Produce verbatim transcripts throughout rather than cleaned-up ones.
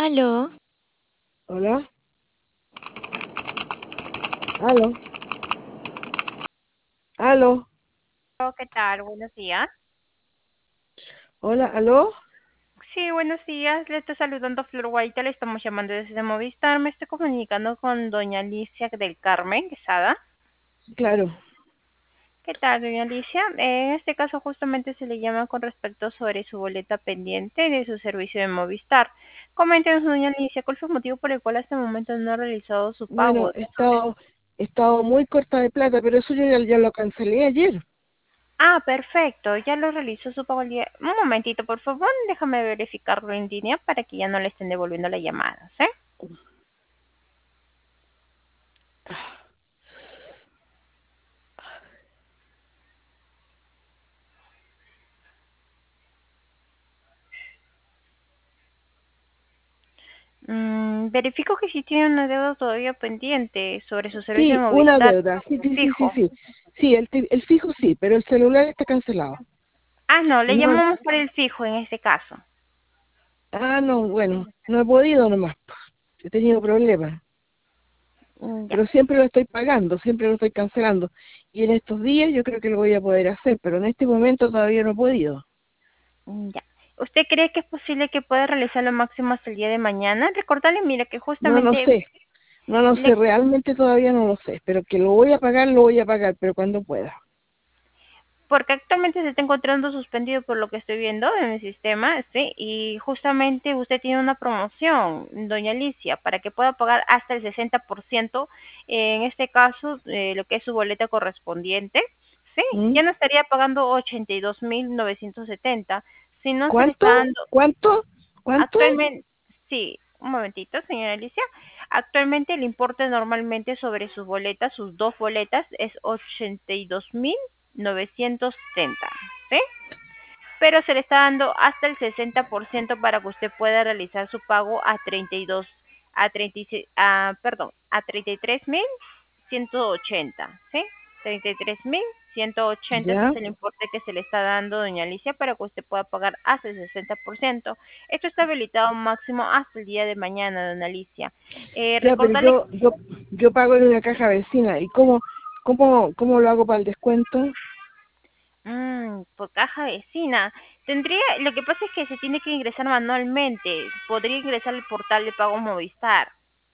Aló, Hola, aló, aló, Hola, ¿qué tal? Buenos días. hola, aló. Sí, buenos días. Le está saludando Flor Guaita. Le estamos llamando desde Movistar. Me estoy comunicando con doña Alicia del Carmen Quesada. Claro, ¿Qué tal, doña Alicia? Eh, en este caso justamente se le llama con respecto sobre su boleta pendiente de su servicio de Movistar. Coméntenos, doña Alicia, ¿cuál fue el motivo por el cual hasta el momento no ha realizado su bueno, pago? he estado, he estado muy corta de plata, pero eso yo ya, ya lo cancelé ayer. Ah, perfecto. Ya lo realizó su pago el día. Un momentito, por favor. Déjame verificarlo en línea para que ya no le estén devolviendo la llamada, ¿sí? Mm, verifico que sí tiene una deuda todavía pendiente sobre su servicio de Sí, una Movistar deuda, sí, sí, sí, sí, fijo. sí. Sí, el, ti- el fijo sí, pero el celular está cancelado. Ah, no, le No, llamamos por el fijo en este caso. ah, no, bueno, no he podido nomás, po. He tenido problemas, Mm, ya, pero siempre lo estoy pagando, siempre lo estoy cancelando. Y en estos días yo creo que lo voy a poder hacer, pero en este momento todavía no he podido. mm, ya. ¿Usted cree que es posible que pueda realizarlo máximo hasta el día de mañana? Recordarle, mira, que No, no justamente sé. No lo sé, le realmente todavía no lo sé, pero que lo voy a pagar, lo voy a pagar, pero cuando pueda. porque actualmente se está encontrando suspendido por lo que estoy viendo en el sistema, ¿sí? Y justamente usted tiene una promoción, doña Alicia, para que pueda pagar hasta el sesenta por ciento, en este caso, eh, lo que es su boleta correspondiente, ¿sí? ¿Mm? Ya no estaría pagando ochenta y dos mil novecientos setenta, sino se le ¿Cuánto? está dando ¿Cuánto? ¿Cuánto? actualmente, sí, un momentito, señora Alicia. Actualmente el importe normalmente sobre sus boletas, sus dos boletas, es ochenta y dos mil novecientos setenta, ¿sí? Pero se le está dando hasta el sesenta por ciento para que usted pueda realizar su pago a treinta y dos, a treinta y seis, a, perdón, a treinta y tres mil ciento ochenta, ¿sí? treinta y tres mil ciento ochenta, ese Ya, es el importe que se le está dando, doña Alicia, para que usted pueda pagar hasta el sesenta por ciento. Esto está habilitado máximo hasta el día de mañana, doña Alicia. Eh, ya, pero recordarle, yo, yo, yo pago en una caja vecina. ¿Y cómo, cómo, cómo lo hago para el descuento? mm, por caja vecina, tendría, lo que pasa es que se tiene que ingresar manualmente. Podría ingresar al portal de pago Movistar.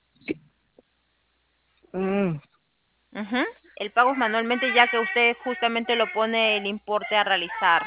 Ah, Ujú. El pago es manualmente, ya que usted justamente lo pone el importe a realizar.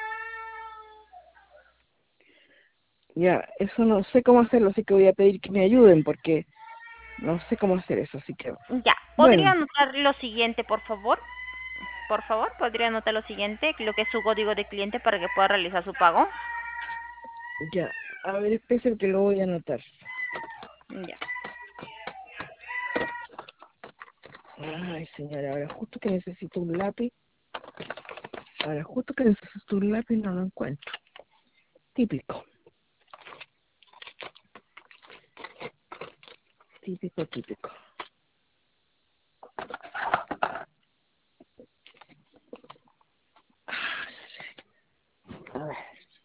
ya, eso no sé cómo hacerlo, así que voy a pedir que me ayuden porque no sé cómo hacer eso, así que, Ya, ¿podría bueno, anotar lo siguiente, por favor? Por favor, ¿podría anotar lo siguiente, lo que es su código de cliente para que pueda realizar su pago? ya. A ver, espérense que lo voy a anotar. Ya. Ay, señora, ahora justo que necesito un lápiz, ahora justo que necesito un lápiz no lo encuentro. Típico, típico, típico. A ver.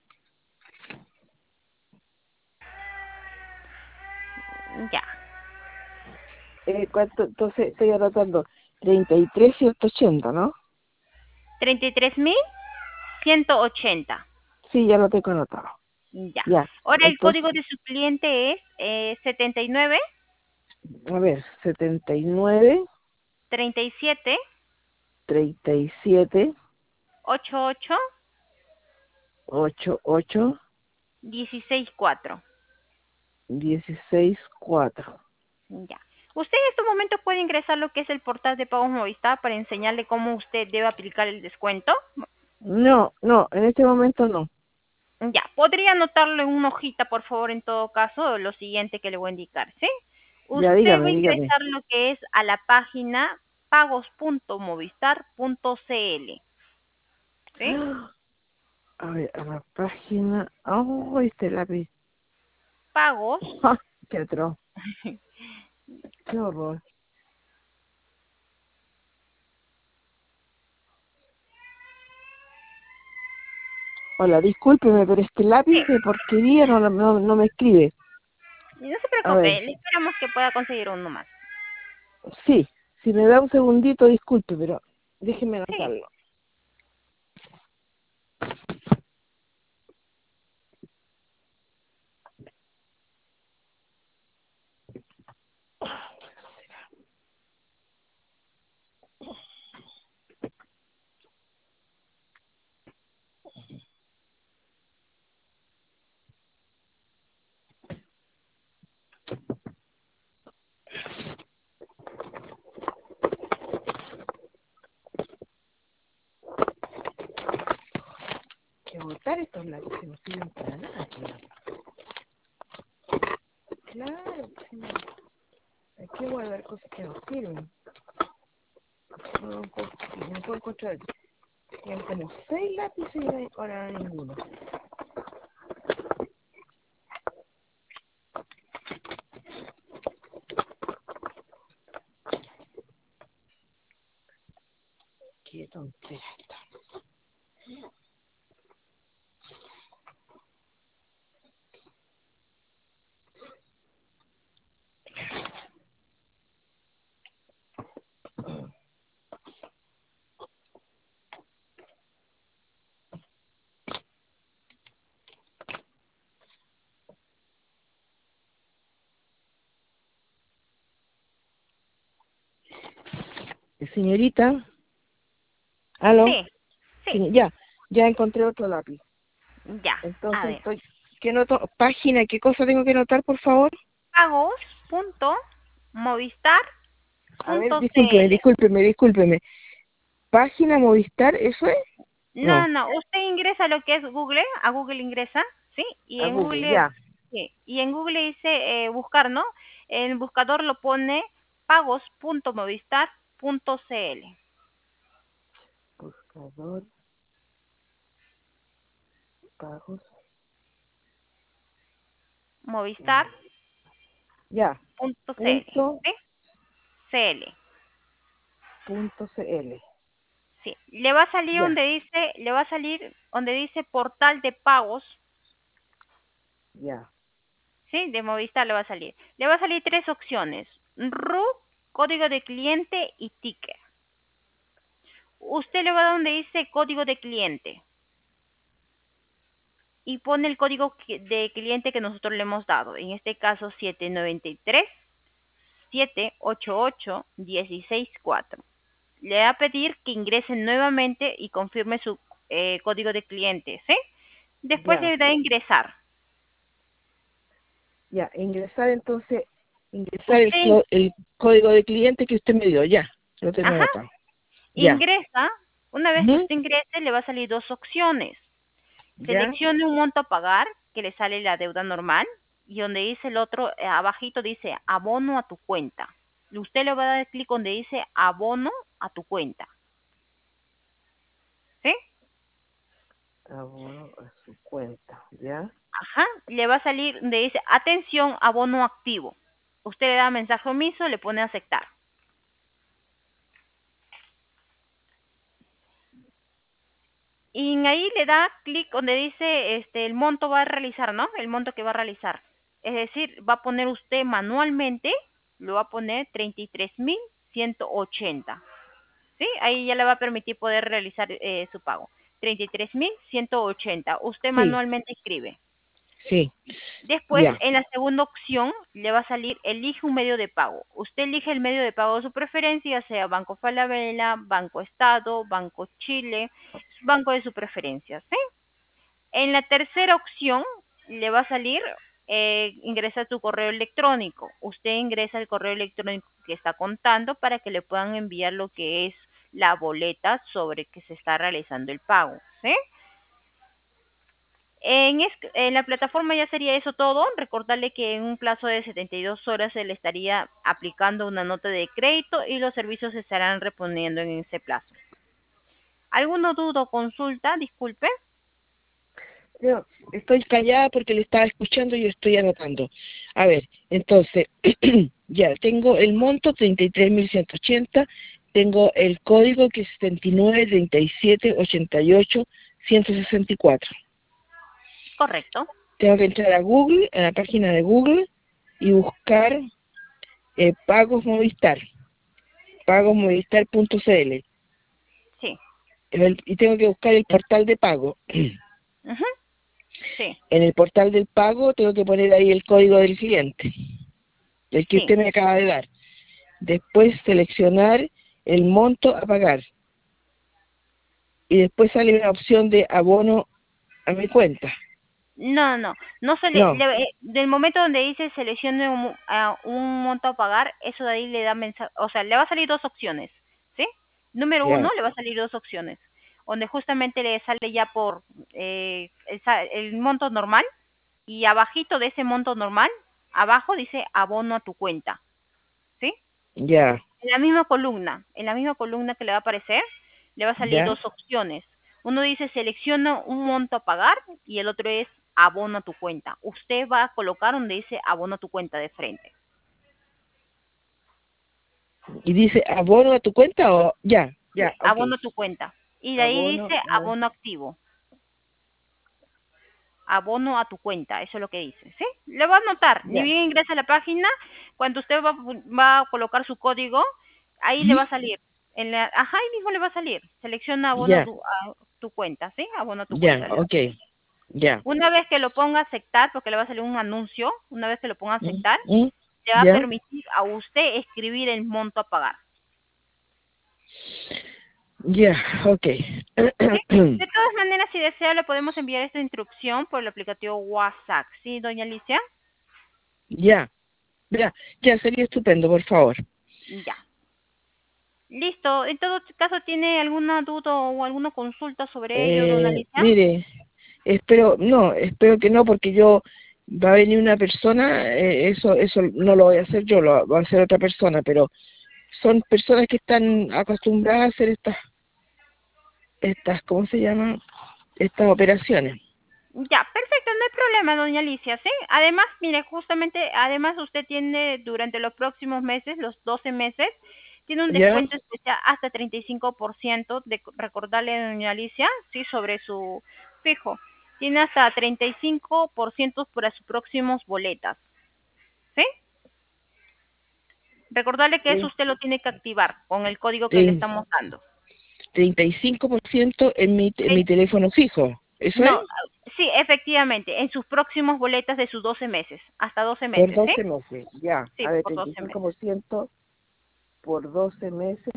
Ya. Eh, ¿cuánto? Entonces estoy anotando treinta y tres ciento ochenta, ¿no? treinta y tres mil ciento ochenta. Sí, ya lo tengo anotado. Ya. Ya, Ahora el entonces, código de su cliente es eh, setenta y nueve a ver, setenta y nueve, treinta y siete treinta y siete, ochenta y ocho ochenta y ocho, dieciséis cuatro. dieciséis, cuatro. Ya. Usted en este momento puede ingresar lo que es el portal de pagos Movistar para enseñarle cómo usted debe aplicar el descuento. No, no, en este momento no. Ya, podría anotarlo en una hojita, por favor, en todo caso, lo siguiente que le voy a indicar, ¿sí? Ya Usted va dígame, a dígame. ingresar lo que es a la página pagos punto movistar punto cl, ¿sí? A ver, a la página. Oh, este lápiz. Pagos, Qué atroz, qué horror. Hola, discúlpeme, pero este lápiz sí, de porquería no, no, no me escribe. No se A ver, preocupe, le esperamos que pueda conseguir uno más. sí, si me da un segundito, disculpe, pero déjeme Sí. anotarlo. Que botar estos lápices no sirven para nada. Claro, sí, no. Hay que guardar cosas que no sirven. No, no puedo, no puedo encontrar. Tienen como seis lápices y no hay ahora ninguno. Qué tontera esta. Señorita, aló, Sí, sí, sí, ya, ya encontré otro lápiz. ya. A Entonces ver. estoy, ¿qué noto? Página, ¿qué cosa tengo que notar, por favor? Pagos punto movistar A ver, punto discúlpeme, cl. discúlpeme, discúlpeme. ¿Página Movistar, eso es? No, No, no, usted ingresa a lo que es Google, a Google ingresa, ¿sí? Y a en Google, Google, ya. sí, y en Google dice eh, buscar, ¿no? En el buscador lo pone pagos punto movistar punto cl. Buscador, pagos, Movistar eh, ya, punto cl, punto, ¿sí? Cl. punto cl, Sí, le va a salir ya, donde dice, le va a salir donde dice portal de pagos, ya, ¿sí? De Movistar le va a salir. Le va a salir tres opciones: R U, código de cliente y ticket. Usted le va a dar donde dice código de cliente y pone el código que- de cliente que nosotros le hemos dado. En este caso siete nueve tres, siete ocho ocho, uno seis cuatro. Le va a pedir que ingrese nuevamente y confirme su eh, código de cliente, ¿sí? Después ya, le da a ingresar. ya. Ingresar entonces, ingresar el, Usted, clo- el código de cliente que usted me dio, ya, lo tengo ajá, anotado. Ya, ingresa. Una vez que ujú, usted ingrese, le va a salir dos opciones. ya, Seleccione un monto a pagar, que le sale la deuda normal, y donde dice el otro, eh, abajito dice abono a tu cuenta. Y usted le va a dar clic donde dice abono a tu cuenta, ¿sí? abono a su cuenta, ya, Ajá, le va a salir donde dice atención, abono activo. Usted le da mensaje omiso, le pone aceptar. Y ahí le da clic donde dice este el monto va a realizar, ¿no? El monto que va a realizar. Es decir, va a poner usted manualmente, lo va a poner treinta y tres mil ciento ochenta. ¿Sí? Ahí ya le va a permitir poder realizar eh, su pago. treinta y tres mil ciento ochenta. Usted sí, manualmente escribe. sí, Después, ya, en la segunda opción, le va a salir elige un medio de pago. Usted elige el medio de pago de su preferencia, ya sea Banco Falabella, Banco Estado, Banco Chile, banco de su preferencia, ¿sí? En la tercera opción le va a salir eh, ingresa tu correo electrónico. Usted ingresa el correo electrónico que está contando para que le puedan enviar lo que es la boleta sobre que se está realizando el pago, ¿sí? En, es- en la plataforma ya sería eso todo. Recordarle que en un plazo de setenta y dos horas se le estaría aplicando una nota de crédito y los servicios se estarán reponiendo en ese plazo. ¿Alguna duda o consulta? Disculpe. yo estoy callada porque le estaba escuchando y estoy anotando. A ver, entonces, ya, tengo el monto treinta y tres mil ciento ochenta, tengo el código que es setenta y nueve, treinta y siete, ochenta y ocho, ciento sesenta y cuatro. Correcto. Tengo que entrar a Google, a la página de Google, y buscar eh, pagos Movistar, pagos movistar punto c l. Sí. El- y tengo que buscar el portal de pago. Ujú. Sí, En el portal del pago tengo que poner ahí el código del cliente, el que sí, usted me acaba de dar. Después seleccionar el monto a pagar. Y después sale una opción de abono a mi cuenta. no, no, no se le, No, le- eh, del momento donde dice seleccione un, mo- a un monto a pagar, eso de ahí le da mensaje, o sea, le va a salir dos opciones, ¿sí? Número uno, ya, le va a salir dos opciones, donde justamente le sale ya por eh, el, sa- el monto normal y abajito de ese monto normal, abajo dice abono a tu cuenta, ¿sí? ya, En la misma columna, en la misma columna que le va a aparecer, le va a salir ya, dos opciones. Uno dice selecciona un monto a pagar y el otro es abono a tu cuenta. Usted va a colocar donde dice abono a tu cuenta de frente. y dice abono a tu cuenta o ya, Sí, ya, ok. abono a tu cuenta. Y de ahí Abono dice a... abono activo. Abono a tu cuenta, eso es lo que dice, ¿sí? Le va a anotar, ni Ya, bien ingresa a la página, cuando usted va, va a colocar su código, ahí le va a salir. En la, ajá, ahí mismo le va a salir. Selecciona abono a ya, tu, a tu cuenta, ¿sí? Abono a tu ya, cuenta. Le da. ok, ya. Una vez que lo ponga a aceptar, porque le va a salir un anuncio, una vez que lo ponga a Mm, aceptar, mm, le va a ya, permitir a usted escribir el monto a pagar. ya, ok. ¿Sí? De todas maneras, si desea, le podemos enviar esta instrucción por el aplicativo WhatsApp. ¿Sí, doña Alicia? Ya, ya, ya, sería estupendo, por favor. Ya. Listo. En todo caso, ¿tiene alguna duda o alguna consulta sobre ello, doña Eh, Alicia? mire, espero, no, espero que no, porque yo, va a venir una persona, eh, eso, eso no lo voy a hacer yo, lo va a hacer otra persona, pero son personas que están acostumbradas a hacer estas, estas, ¿cómo se llaman? Estas operaciones. Ya, perfecto, no hay problema, doña Alicia, ¿sí? Además, mire, justamente, además usted tiene durante los próximos meses, los doce meses, tiene un ¿Ya? descuento especial hasta treinta y cinco por ciento de recordarle, doña Alicia, sí, sobre su fijo. Tiene hasta treinta y cinco por ciento para sus próximos boletas, ¿sí? Recordarle que eso Tre- usted lo tiene que activar con el código que le tre- estamos dando. treinta y cinco por ciento en mi, en mi teléfono fijo, ¿eso es? No, sí, efectivamente, en sus próximos boletas de sus doce meses, hasta doce Por meses, ¿sí? doce meses, ya. Sí, A ver, por treinta y doce cinco meses. por ciento por doce meses,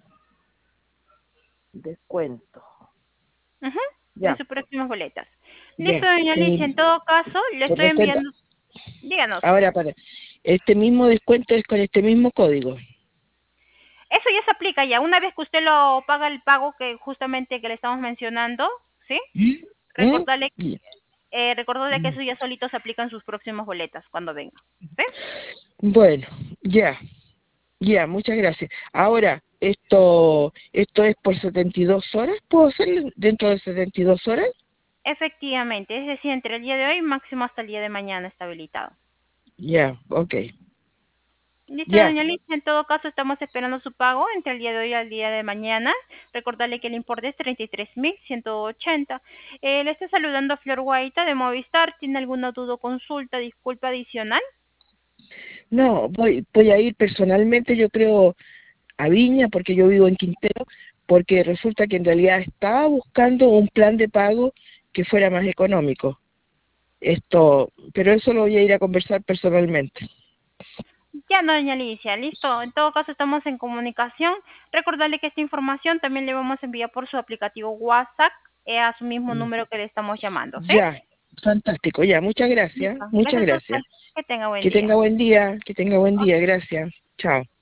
descuento. Ujú, en Ya, sus próximas boletas. Listo, ya. doña Alicia, en Y todo caso, le por estoy descuento, enviando, díganos, ahora para, este mismo descuento es con este mismo código. eso ya se aplica ya, una vez que usted lo paga el pago que justamente que le estamos mencionando, ¿sí? ¿Mm? Recordarle, Y- eh, recordarle que mm. eso ya solito se aplica en sus próximas boletas cuando venga, ¿sí? Bueno, ya, ya, muchas gracias. Ahora, esto, esto es por setenta y dos horas, ¿puedo hacerlo dentro de setenta y dos horas? Efectivamente, es decir, entre el día de hoy máximo hasta el día de mañana está habilitado. Ya, ok, Listo, ya. doña Liz. En todo caso, estamos esperando su pago entre el día de hoy al día de mañana. Recordarle que el importe es treinta y tres mil ciento ochenta. Eh, le está saludando Flor Guaita de Movistar. ¿Tiene alguna duda o consulta, disculpa adicional? No, voy, voy a ir personalmente, yo creo, a Viña, porque yo vivo en Quintero, porque resulta que en realidad estaba buscando un plan de pago que fuera más económico. Esto, pero eso lo voy a ir a conversar personalmente. Ya, no, doña Alicia. Listo. En todo caso, estamos en comunicación. Recordarle que esta información también le vamos a enviar por su aplicativo WhatsApp eh, a su mismo Mm. número que le estamos llamando, ¿sí? Ya, fantástico, ya, muchas gracias, Listo. muchas Gracias a usted. gracias. Que tenga buen Que día. tenga buen día, que tenga buen día, gracias. Chao.